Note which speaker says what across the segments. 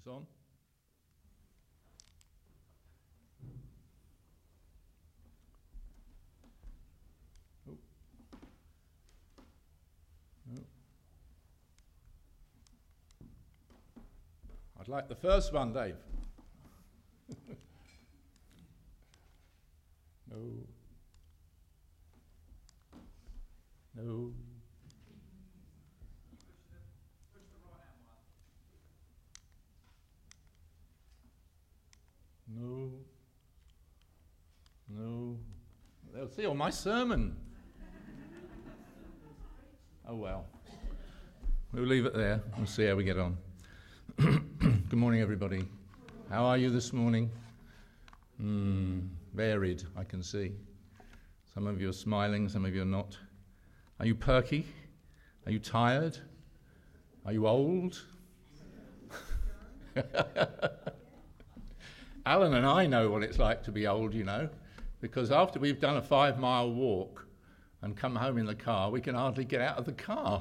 Speaker 1: Is on? Oh. No. I'd like the first one, Dave. No. No. No. No. They'll see all my sermon. Oh well. We'll leave it there. We'll see how we get on. Good morning, everybody. How are you this morning? Varied, I can see. Some of you are smiling, some of you are not. Are you perky? Are you tired? Are you old? Alan and I know what it's like to be old, you know, because after we've done a 5-mile walk and come home in the car, we can hardly get out of the car.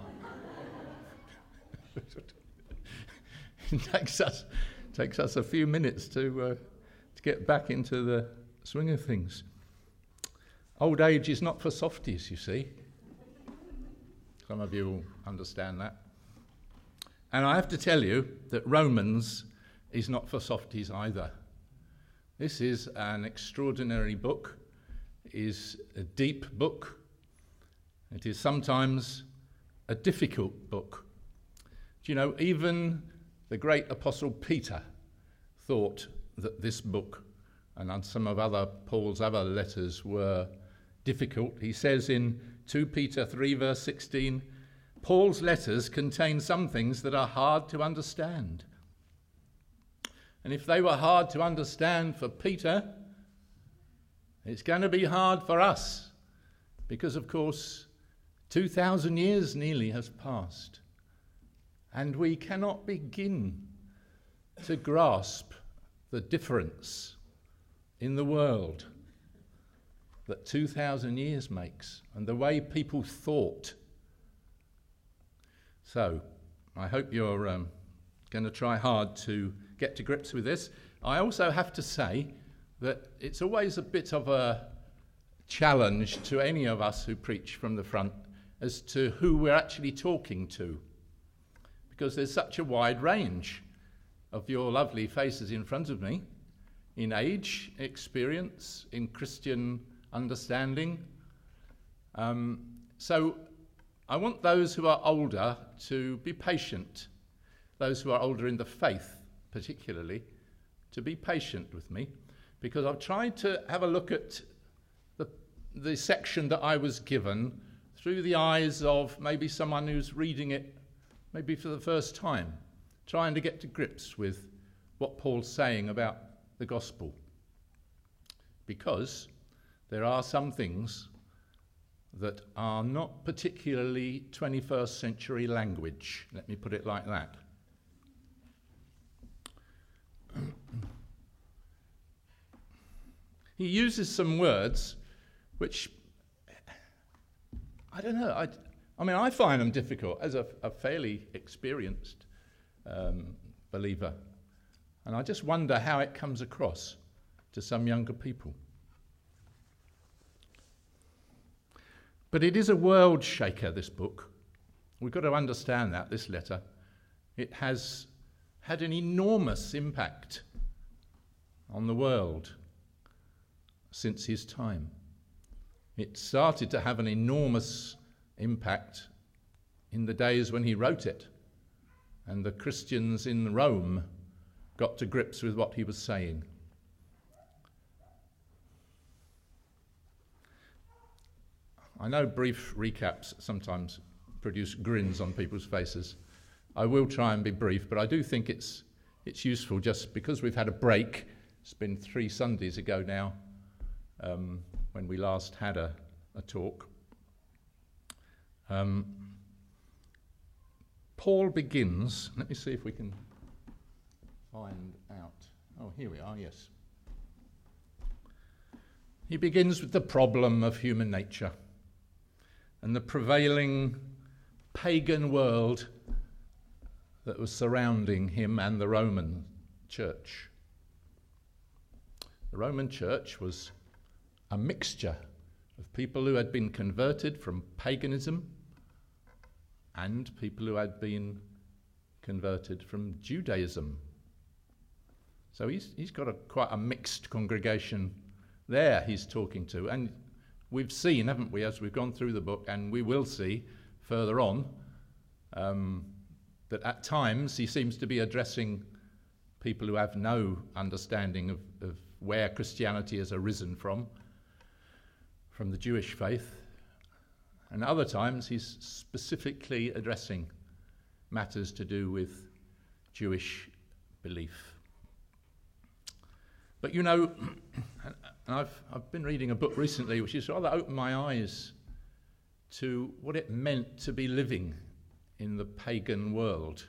Speaker 1: It takes us a few minutes to get back into the swing of things. Old age is not for softies, you see. Some of you will understand that. And I have to tell you that Romans is not for softies either. This is an extraordinary book. It is a deep book. It is sometimes a difficult book. Do you know, even the great Apostle Peter thought that this book and some of Paul's other letters were difficult. He says in 2 Peter 3 verse 16, Paul's letters contain some things that are hard to understand. And if they were hard to understand for Peter, it's going to be hard for us because, of course, 2,000 years nearly has passed and we cannot begin to grasp the difference in the world that 2,000 years makes and the way people thought. So, I hope you're going to try hard to get to grips with this. I also have to say that it's always a bit of a challenge to any of us who preach from the front as to who we're actually talking to, because there's such a wide range of your lovely faces in front of me, in age, experience, in Christian understanding. So I want those who are older to be patient, those who are older in the faith particularly, to be patient with me, because I've tried to have a look at the section that I was given through the eyes of maybe someone who's reading it maybe for the first time, trying to get to grips with what Paul's saying about the gospel. Because there are some things that are not particularly 21st century language, let me put it like that. He uses some words which, I don't know, I mean, I find them difficult as a fairly experienced believer. And I just wonder how it comes across to some younger people. But it is a world shaker, this book. We've got to understand that, this letter. It has had an enormous impact on the world since his time. It started to have an enormous impact in the days when he wrote it, and the Christians in Rome got to grips with what he was saying. I know brief recaps sometimes produce grins on people's faces. I will try and be brief, but I do think it's useful just because we've had a break. It's been 3 Sundays ago now when we last had a talk. Paul begins, let me see if we can find out. Oh, here we are, yes. He begins with the problem of human nature and the prevailing pagan world that was surrounding him and the Romans church. The Roman Church was a mixture of people who had been converted from paganism and people who had been converted from Judaism. So he's got quite a mixed congregation there he's talking to. And we've seen, haven't we, as we've gone through the book, and we will see further on, that at times he seems to be addressing people who have no understanding of where Christianity has arisen from the Jewish faith. And other times he's specifically addressing matters to do with Jewish belief. But you know, I've been reading a book recently which has rather opened my eyes to what it meant to be living in the pagan world.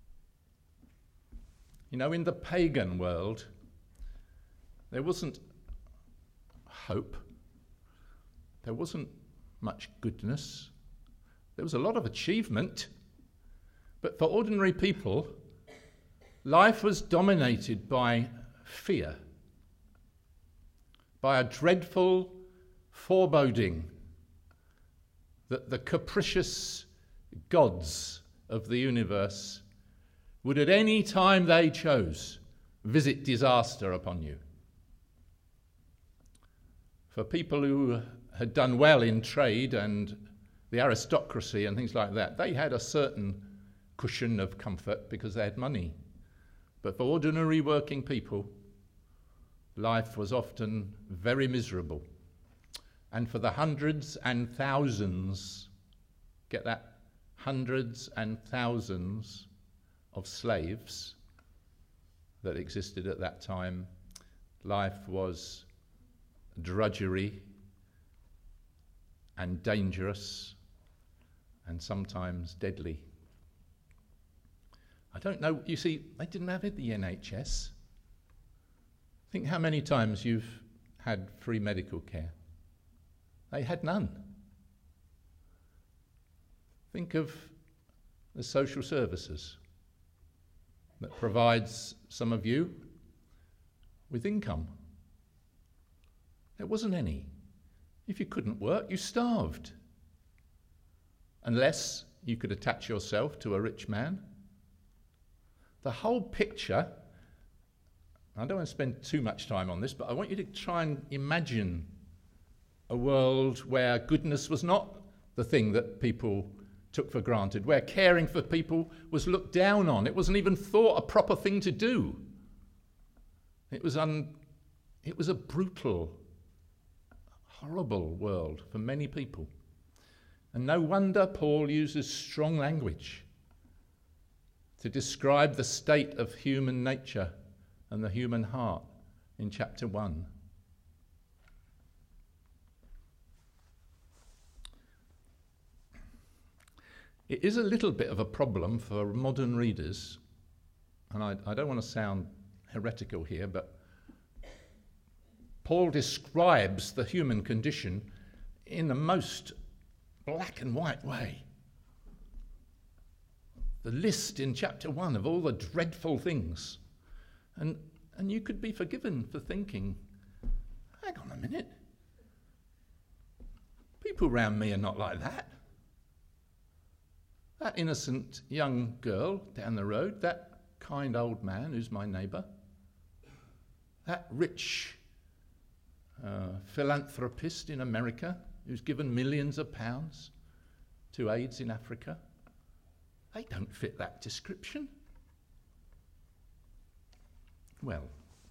Speaker 1: You know, in the pagan world, there wasn't hope, there wasn't much goodness, there was a lot of achievement, but for ordinary people, life was dominated by fear, by a dreadful foreboding that the capricious gods of the universe would at any time they chose visit disaster upon you. For people who had done well in trade and the aristocracy and things like that, they had a certain cushion of comfort because they had money. But for ordinary working people, life was often very miserable. And for the hundreds and thousands, get that, hundreds and thousands of slaves that existed at that time, life was drudgery and dangerous and sometimes deadly. I don't know, you see, they didn't have it, the NHS. Think how many times you've had free medical care. They had none. Think of the social services that provides some of you with income. There wasn't any. If you couldn't work, you starved. Unless you could attach yourself to a rich man. The whole picture, I don't want to spend too much time on this, but I want you to try and imagine a world where goodness was not the thing that people took for granted, where caring for people was looked down on. It wasn't even thought a proper thing to do. It was a brutal, horrible world for many people. And no wonder Paul uses strong language to describe the state of human nature and the human heart in chapter 1. It is a little bit of a problem for modern readers, and I don't want to sound heretical here, but Paul describes the human condition in the most black and white way. The list in chapter 1 of all the dreadful things. And you could be forgiven for thinking, hang on a minute, people around me are not like that. That innocent young girl down the road, that kind old man who's my neighbour, that rich philanthropist in America who's given millions of pounds to AIDS in Africa, they don't fit that description. Well,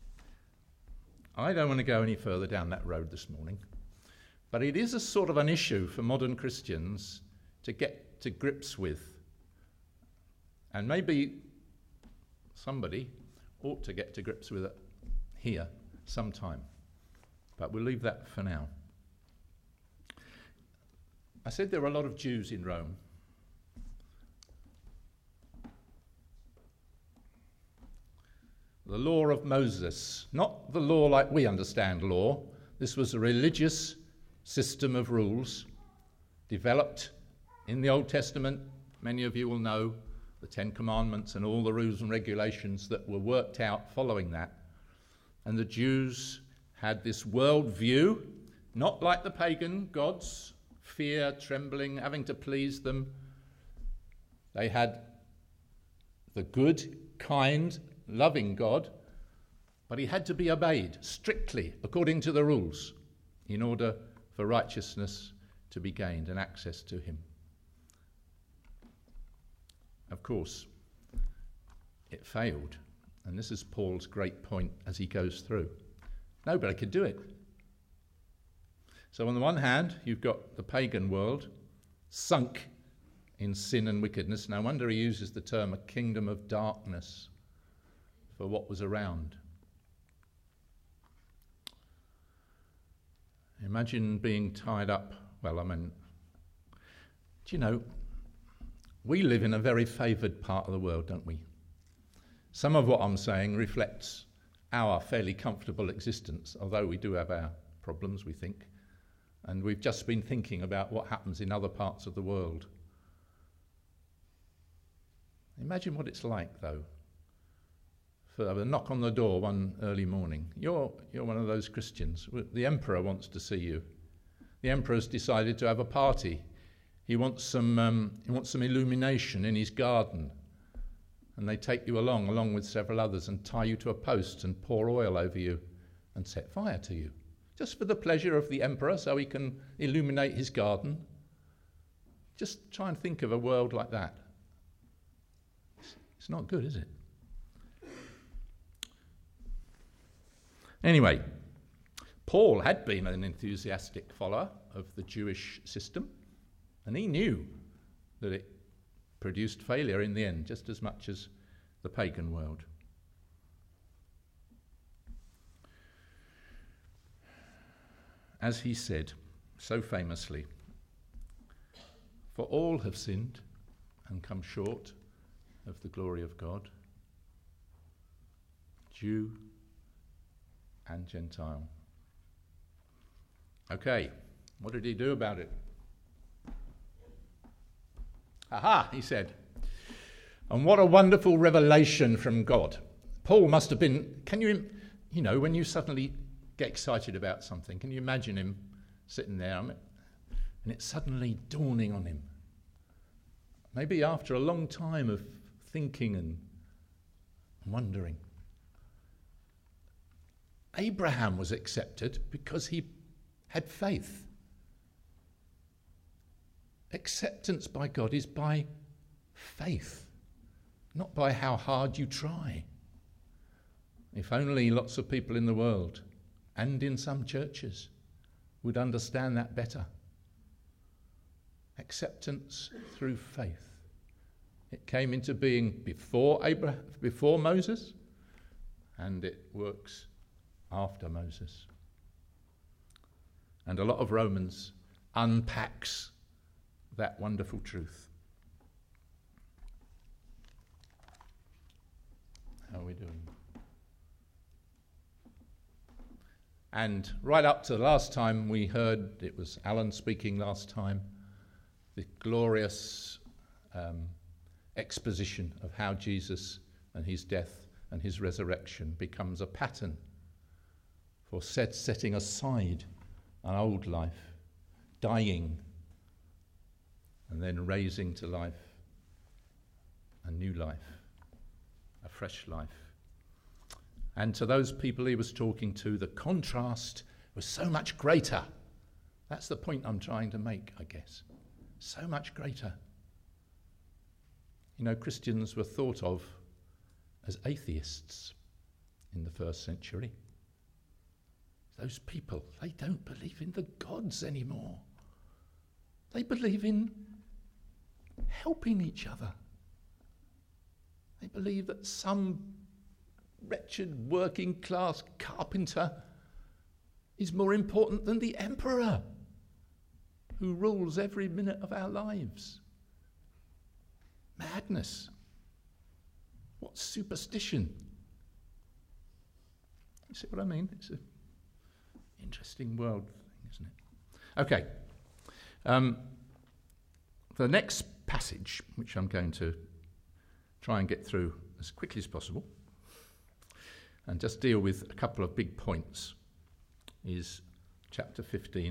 Speaker 1: I don't want to go any further down that road this morning, but it is a sort of an issue for modern Christians to get to grips with. And maybe somebody ought to get to grips with it here sometime. But we'll leave that for now. I said there were a lot of Jews in Rome. The law of Moses, not the law like we understand law. This was a religious system of rules developed in the Old Testament. Many of you will know the Ten Commandments and all the rules and regulations that were worked out following that. And the Jews had this world view, not like the pagan gods, fear, trembling, having to please them. They had the good, kind, loving God, but he had to be obeyed strictly according to the rules in order for righteousness to be gained and access to him. Of course, it failed, and this is Paul's great point as he goes through. Nobody could do it. So on the one hand, you've got the pagan world sunk in sin and wickedness. No wonder he uses the term a kingdom of darkness for what was around. Imagine being tied up. Well, do you know, we live in a very favoured part of the world, don't we? Some of what I'm saying reflects our fairly comfortable existence, although we do have our problems, we think. And we've just been thinking about what happens in other parts of the world. Imagine what it's like, though, for a knock on the door one early morning. You're one of those Christians. The emperor wants to see you. The emperor's decided to have a party. He wants some illumination in his garden. And they take you along with several others, and tie you to a post and pour oil over you and set fire to you, just for the pleasure of the emperor, so he can illuminate his garden. Just try and think of a world like that. It's not good, is it? Anyway, Paul had been an enthusiastic follower of the Jewish system, and he knew that it produced failure in the end, just as much as the pagan world. As he said so famously, "For all have sinned and come short of the glory of God, Jew and Gentile." Okay, what did he do about it? Aha, he said. And what a wonderful revelation from God. Paul must have been, when you suddenly get excited about something, can you imagine him sitting there and it's suddenly dawning on him? Maybe after a long time of thinking and wondering. Abraham was accepted because he had faith. Acceptance by God is by faith, not by how hard you try. If only lots of people in the world and in some churches would understand that better. Acceptance through faith. It came into being before Moses, and it works after Moses. And a lot of Romans unpacks that wonderful truth. How are we doing? And right up to the last time we heard, it was Alan speaking last time, the glorious exposition of how Jesus and his death and his resurrection becomes a pattern for setting aside an old life, dying, and then raising to life a new life, a fresh life. And to those people he was talking to, the contrast was so much greater. That's the point I'm trying to make, I guess. So much greater. You know, Christians were thought of as atheists in the first century. Those people, they don't believe in the gods anymore. They believe in helping each other. They believe that some wretched working class carpenter is more important than the emperor who rules every minute of our lives. Madness. What superstition. You see what I mean? It's an interesting world thing, isn't it? Okay. The next passage, which I'm going to try and get through as quickly as possible and just deal with a couple of big points. Is chapter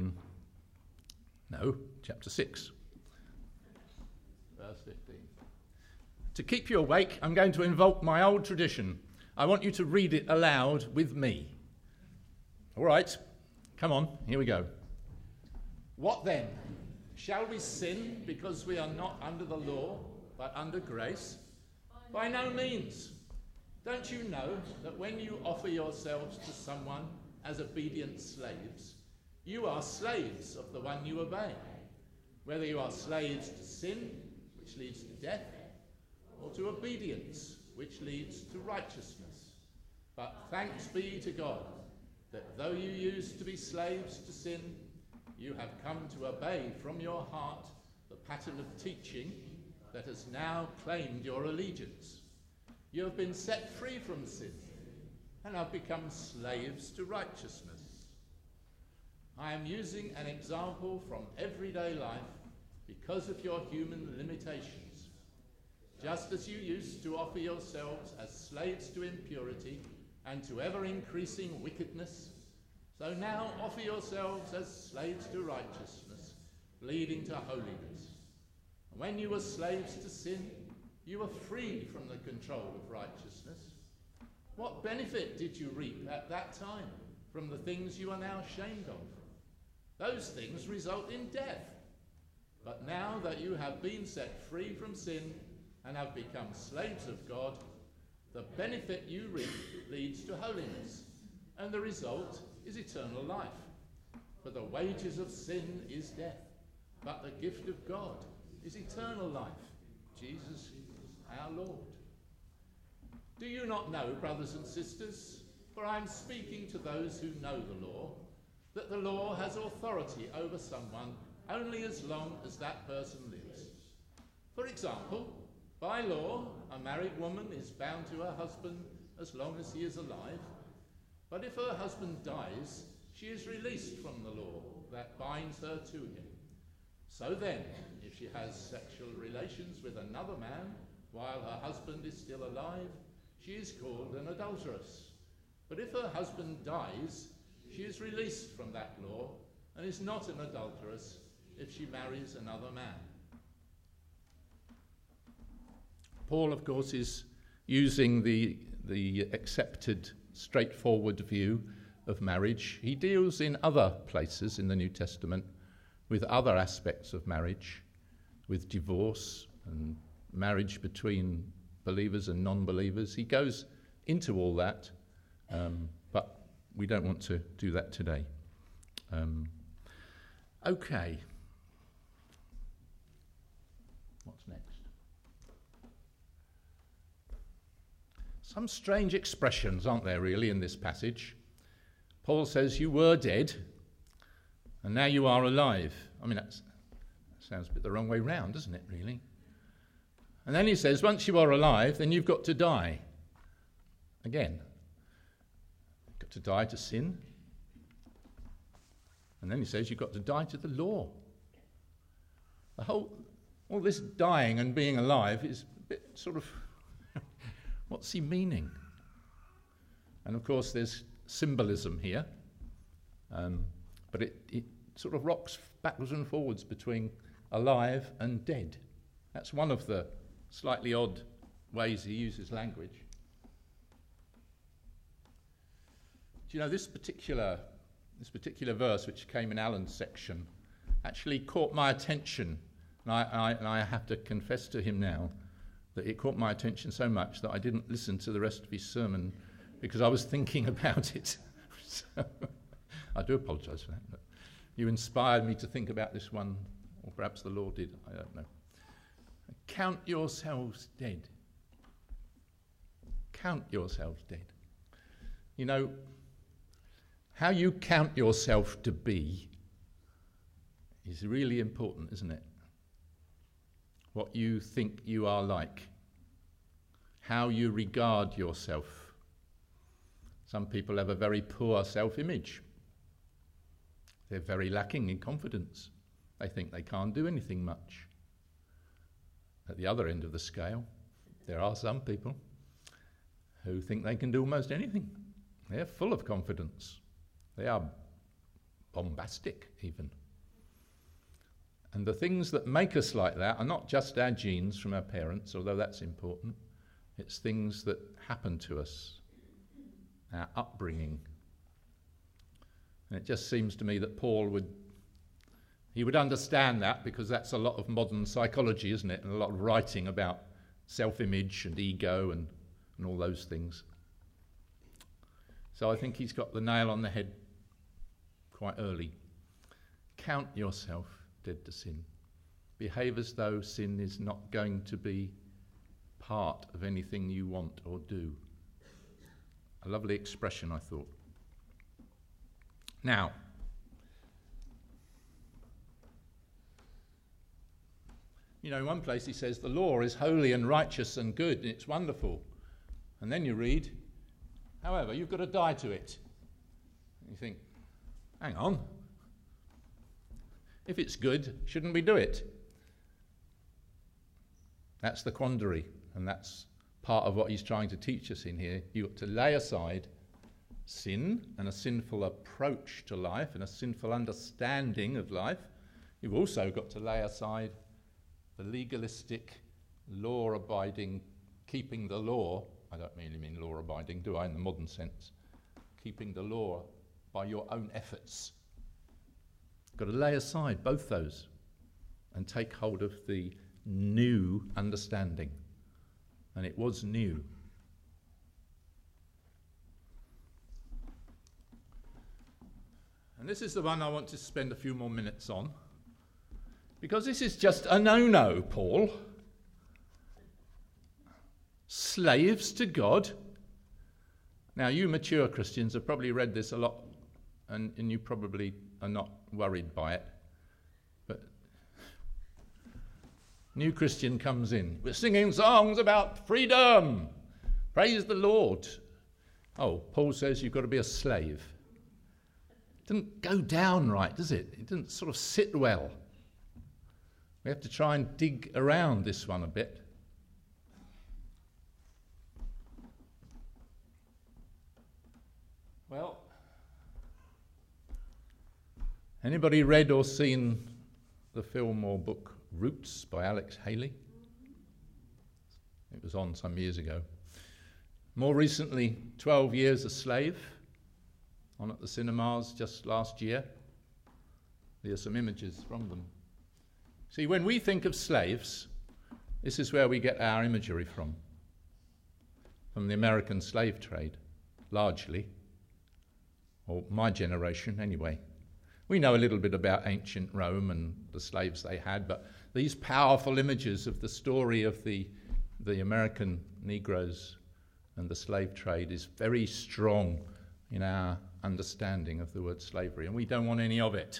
Speaker 1: 6, verse 15. To keep you awake, I'm going to invoke my old tradition. I want you to read it aloud with me. All right, come on, here we go. What then? Shall we sin because we are not under the law, but under grace? By no means. Don't you know that when you offer yourselves to someone as obedient slaves, you are slaves of the one you obey, whether you are slaves to sin, which leads to death, or to obedience, which leads to righteousness. But thanks be to God, that though you used to be slaves to sin, you have come to obey from your heart the pattern of teaching that has now claimed your allegiance. You have been set free from sin and have become slaves to righteousness. I am using an example from everyday life because of your human limitations. Just as you used to offer yourselves as slaves to impurity and to ever-increasing wickedness, so now offer yourselves as slaves to righteousness, leading to holiness. And when you were slaves to sin, you were freed from the control of righteousness. What benefit did you reap at that time from the things you are now ashamed of? Those things result in death. But now that you have been set free from sin and have become slaves of God, the benefit you reap leads to holiness, and the result is eternal life. For the wages of sin is death, but the gift of God is eternal life, Jesus our Lord. Do you not know, brothers and sisters, for I am speaking to those who know the law, that the law has authority over someone only as long as that person lives? For example, by law, a married woman is bound to her husband as long as he is alive. But if her husband dies, she is released from the law that binds her to him. So then, if she has sexual relations with another man while her husband is still alive, she is called an adulteress. But if her husband dies, she is released from that law and is not an adulteress if she marries another man. Paul, of course, is using the accepted, straightforward view of marriage. He deals in other places in the New Testament with other aspects of marriage, with divorce and marriage between believers and non-believers. He goes into all that, but we don't want to do that today. Okay. What's next? Some strange expressions, aren't there, really, in this passage? Paul says, you were dead, and now you are alive. I mean, that sounds a bit the wrong way round, doesn't it, really? And then he says, once you are alive, then you've got to die. Again, you've got to die to sin. And then he says, you've got to die to the law. All this dying and being alive is a bit sort of, what's he meaning? And of course, there's symbolism here, but it sort of rocks backwards and forwards between alive and dead. That's one of the slightly odd ways he uses language. Do you know, this particular verse, which came in Alan's section, actually caught my attention, and I have to confess to him now that it caught my attention so much that I didn't listen to the rest of his sermon because I was thinking about it. So, I do apologise for that, but you inspired me to think about this one, or perhaps the Lord did, I don't know. Count yourselves dead. Count yourselves dead. You know, how you count yourself to be is really important, isn't it? What you think you are like. How you regard yourself. Some people have a very poor self-image. They're very lacking in confidence. They think they can't do anything much. At the other end of the scale, There are some people who think they can do almost anything. They're full of confidence. They are bombastic, even. And the things that make us like that are not just our genes from our parents, although that's important. It's things that happen to us, our upbringing. And it just seems to me that Paul would understand that, because that's a lot of modern psychology, isn't it? And a lot of writing about self-image and ego and all those things. So I think he's got the nail on the head quite early. Count yourself dead to sin. Behave as though sin is not going to be part of anything you want or do. A lovely expression, I thought. Now, you know, in one place he says, the law is holy and righteous and good, and it's wonderful. And then you read, however, you've got to die to it. And you think, hang on. If it's good, shouldn't we do it? That's the quandary, and that's part of what he's trying to teach us in here. You've got to lay aside sin and a sinful approach to life and a sinful understanding of life. You've also got to lay aside the legalistic, law-abiding, keeping the law. I don't really mean law-abiding, do I, in the modern sense? Keeping the law by your own efforts. You've got to lay aside both those and take hold of the new understanding. And it was new. And this is the one I want to spend a few more minutes on, because this is just a no-no, Paul. Slaves to God. Now, you mature Christians have probably read this a lot, and you probably are not worried by it. But new Christian comes in. We're singing songs about freedom. Praise the Lord. Oh, Paul says you've got to be a slave. It doesn't go down right, does it? It doesn't sort of sit well. We have to try and dig around this one a bit. Well, anybody read or seen the film or book Roots by Alex Haley? It was on some years ago. More recently, 12 Years a Slave, on at the cinemas just last year. There are some images from them. See, when we think of slaves, this is where we get our imagery from the American slave trade, largely, or my generation anyway. We know a little bit about ancient Rome and the slaves they had, but these powerful images of the story of the American Negroes and the slave trade is very strong in our understanding of the word slavery, and we don't want any of it.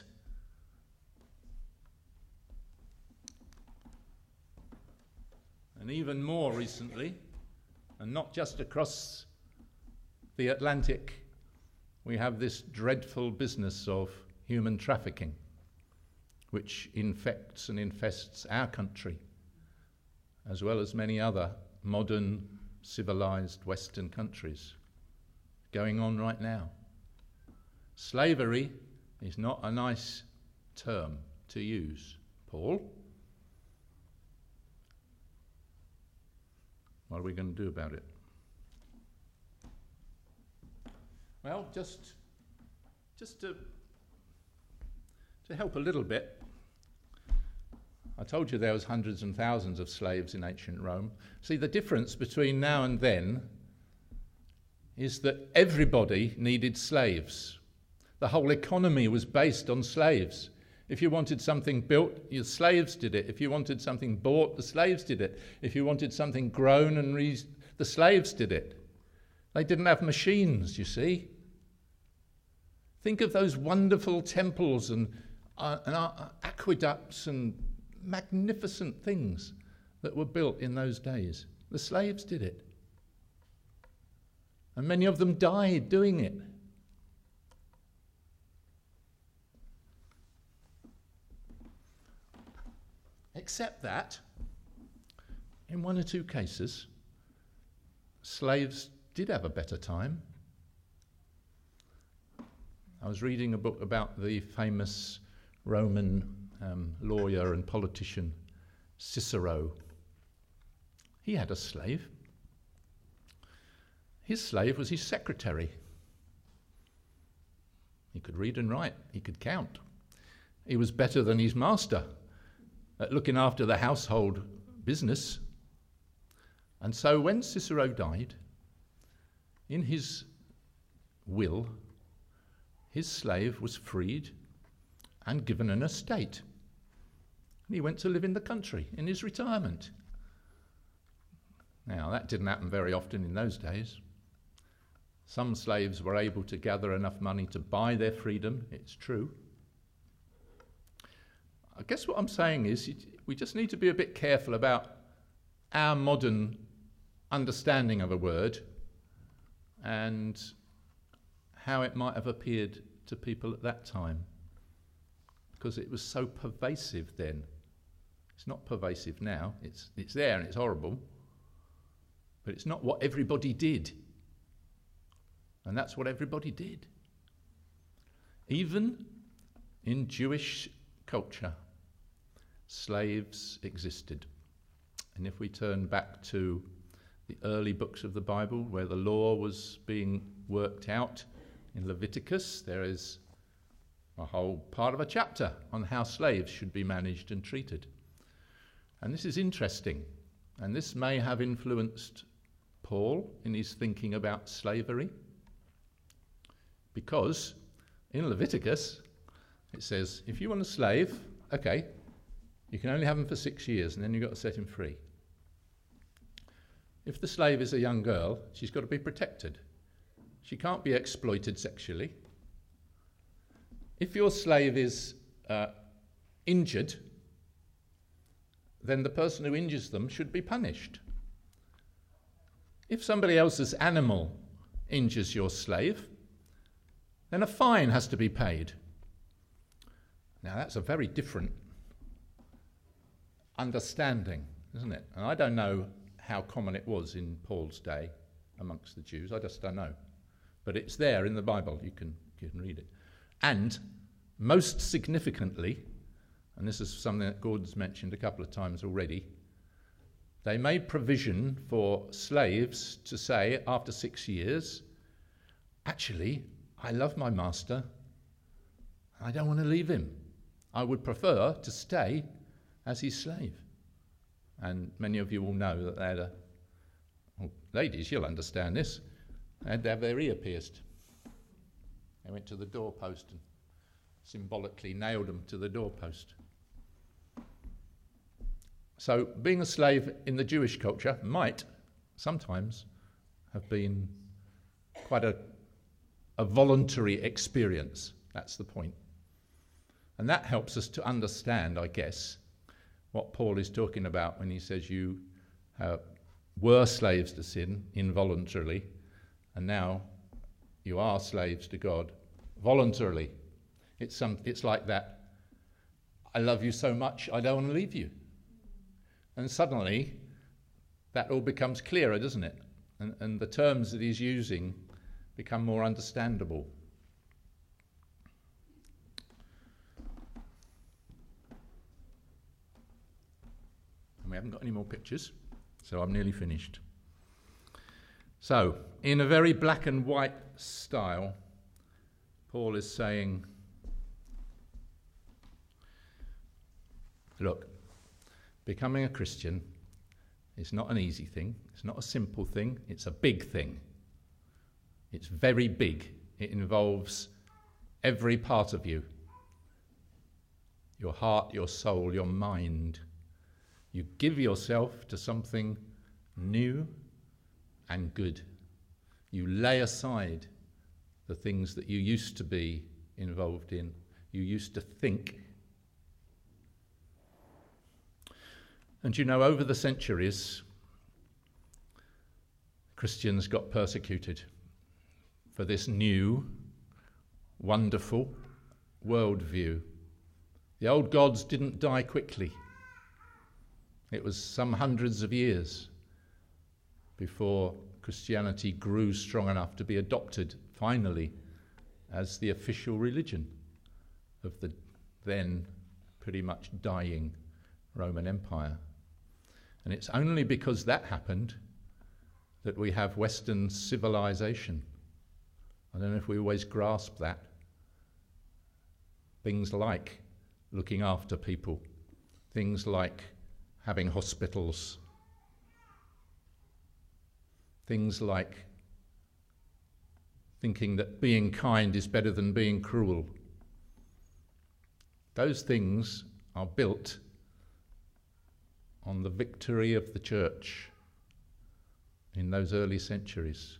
Speaker 1: And even more recently, and not just across the Atlantic, we have this dreadful business of human trafficking, which infects and infests our country, as well as many other modern, civilized Western countries, going on right now. Slavery is not a nice term to use, Paul. What are we going to do about it? Well, just to help a little bit, I told you there was hundreds and thousands of slaves in ancient Rome. See, the difference between now and then is that everybody needed slaves. The whole economy was based on slaves. If you wanted something built, your slaves did it. If you wanted something bought, the slaves did it. If you wanted something grown and the slaves did it. They didn't have machines, you see. Think of those wonderful temples and aqueducts and magnificent things that were built in those days. The slaves did it. And many of them died doing it. Except that, in one or two cases, slaves did have a better time. I was reading a book about the famous Roman lawyer and politician Cicero. He had a slave. His slave was his secretary. He could read and write. He could count. He was better than his master at looking after the household business. And so when Cicero died, in his will, his slave was freed and given an estate. And he went to live in the country in his retirement. Now, that didn't happen very often in those days. Some slaves were able to gather enough money to buy their freedom, it's true. I guess what I'm saying is we just need to be a bit careful about our modern understanding of a word and how it might have appeared to people at that time, because it was so pervasive then. It's not pervasive now. It's there and it's horrible, but it's not what everybody did. And that's what everybody did. Even in Jewish culture, slaves existed. And if we turn back to the early books of the Bible, where the law was being worked out in Leviticus, there is a whole part of a chapter on how slaves should be managed and treated. And this is interesting, and this may have influenced Paul in his thinking about slavery, because in Leviticus it says, if you want a slave, okay, you can only have him for 6 years and then you've got to set him free. If the slave is a young girl, she's got to be protected. She can't be exploited sexually. If your slave is injured, then the person who injures them should be punished. If somebody else's animal injures your slave, then a fine has to be paid. Now that's a very different understanding, isn't it? And I don't know how common it was in Paul's day amongst the Jews. I just don't know. But it's there in the Bible. You can read it. And most significantly, and this is something that Gordon's mentioned a couple of times already, they made provision for slaves to say after 6 years, actually, I love my master. I don't want to leave him. I would prefer to stay as his slave. And many of you will know that they had ladies, you'll understand this, they had to have their ear pierced. They went to the doorpost and symbolically nailed them to the doorpost. So being a slave in the Jewish culture might sometimes have been quite a voluntary experience. That's the point. And that helps us to understand, I guess, what Paul is talking about when he says you were slaves to sin involuntarily, and now you are slaves to God voluntarily. It's like that, I love you so much, I don't want to leave you. And suddenly, that all becomes clearer, doesn't it? And the terms that he's using become more understandable. And we haven't got any more pictures, so I'm nearly finished. So, in a very black and white style, Paul is saying, look, becoming a Christian is not an easy thing, it's not a simple thing, it's a big thing. It's very big. It involves every part of you. Your heart, your soul, your mind. You give yourself to something new and good. You lay aside the things that you used to be involved in, you used to think. And you know, over the centuries, Christians got persecuted for this new, wonderful worldview. The old gods didn't die quickly. It was some hundreds of years before Christianity grew strong enough to be adopted, finally, as the official religion of the then pretty much dying Roman Empire. And it's only because that happened that we have Western civilization. I don't know if we always grasp that. Things like looking after people, things like having hospitals, things like thinking that being kind is better than being cruel. Those things are built on the victory of the church in those early centuries.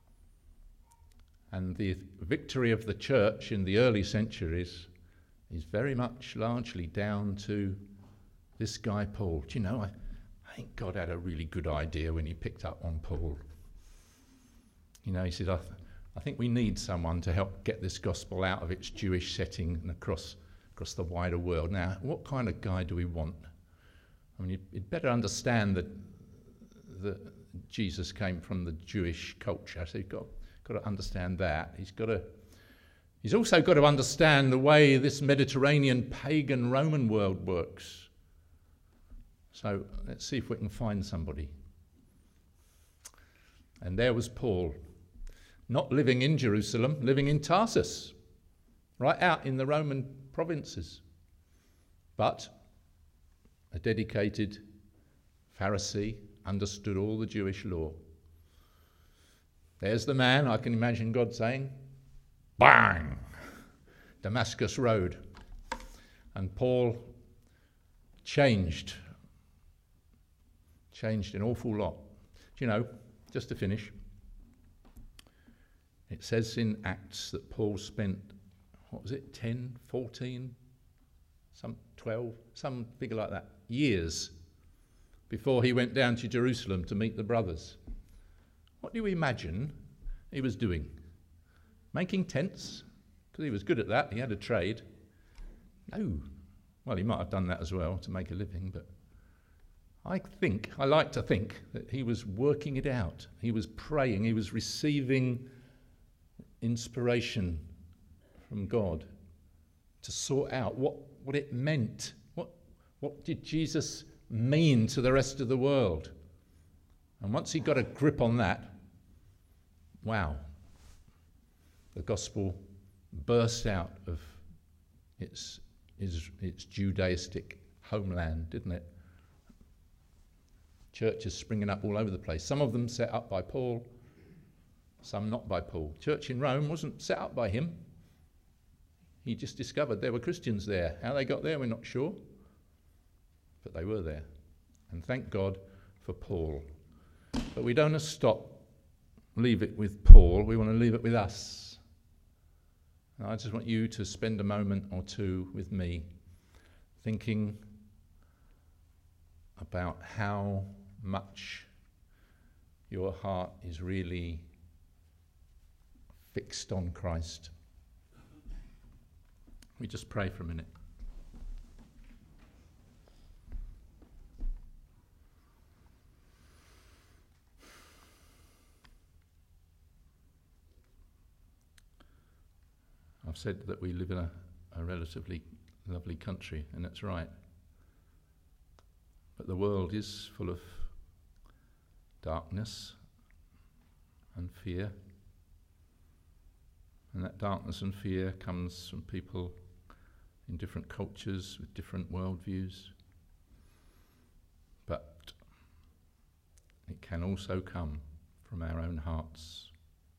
Speaker 1: And the victory of the church in the early centuries is very much largely down to this guy Paul. Do you know, I think God had a really good idea when he picked up on Paul. You know, he said, I think we need someone to help get this gospel out of its Jewish setting and across the wider world. Now, what kind of guy do we want? I mean, you'd better understand that Jesus came from the Jewish culture, so you've got to understand that. He's also got to understand the way this Mediterranean pagan Roman world works. So let's see if we can find somebody. And there was Paul, not living in Jerusalem, living in Tarsus, right out in the Roman provinces, but a dedicated Pharisee, understood all the Jewish law. There's the man, I can imagine God saying, bang, Damascus Road. And Paul changed an awful lot. Do you know, just to finish, it says in Acts that Paul spent, 10, 14, some 12, some figure like that, years before he went down to Jerusalem to meet the brothers. What do you imagine he was doing? Making tents? Because he was good at that, he had a trade. No. Well, he might have done that as well to make a living, but I like to think that he was working it out. He was praying, he was receiving inspiration from God to sort out what it meant. What did Jesus mean to the rest of the world? And once he got a grip on that, wow, the gospel burst out of its Judaistic homeland, didn't it? Churches springing up all over the place. Some of them set up by Paul, some not by Paul. Church in Rome wasn't set up by him. He just discovered there were Christians there. How they got there, we're not sure. But they were there. And thank God for Paul. But we don't want to leave it with Paul. We want to leave it with us. And I just want you to spend a moment or two with me thinking about how much your heart is really fixed on Christ. We just pray for a minute. I've said that we live in a relatively lovely country, and that's right. But the world is full of darkness and fear. And that darkness and fear comes from people in different cultures with different worldviews. But it can also come from our own hearts.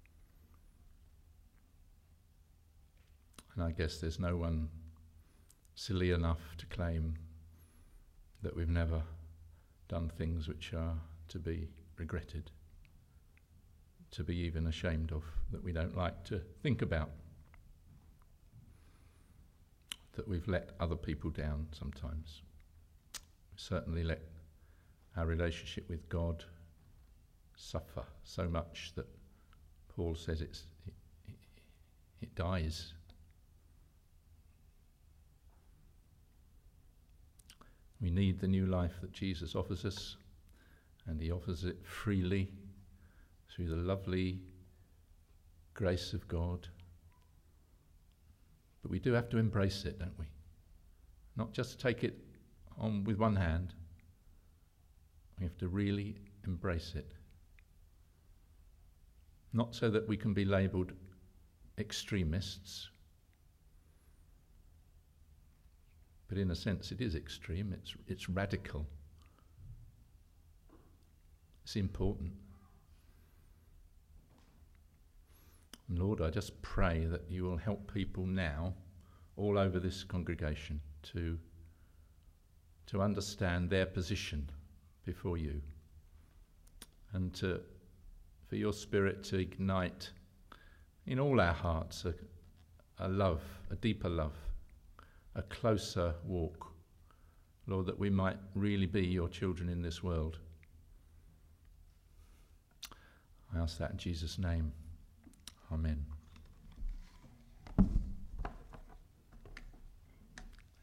Speaker 1: And I guess there's no one silly enough to claim that we've never done things which are to be regretted, to be even ashamed of, that we don't like to think about, that we've let other people down sometimes. We certainly let our relationship with God suffer so much that Paul says it dies. We need the new life that Jesus offers us, and he offers it freely through the lovely grace of God. But we do have to embrace it, don't we? Not just take it on with one hand. We have to really embrace it. Not so that we can be labelled extremists, but in a sense it is extreme, it's radical. It's important. And Lord, I just pray that you will help people now all over this congregation to understand their position before you, and for your Spirit to ignite in all our hearts a love, a deeper love, a closer walk, Lord, that we might really be your children in this world. I ask that in Jesus' name.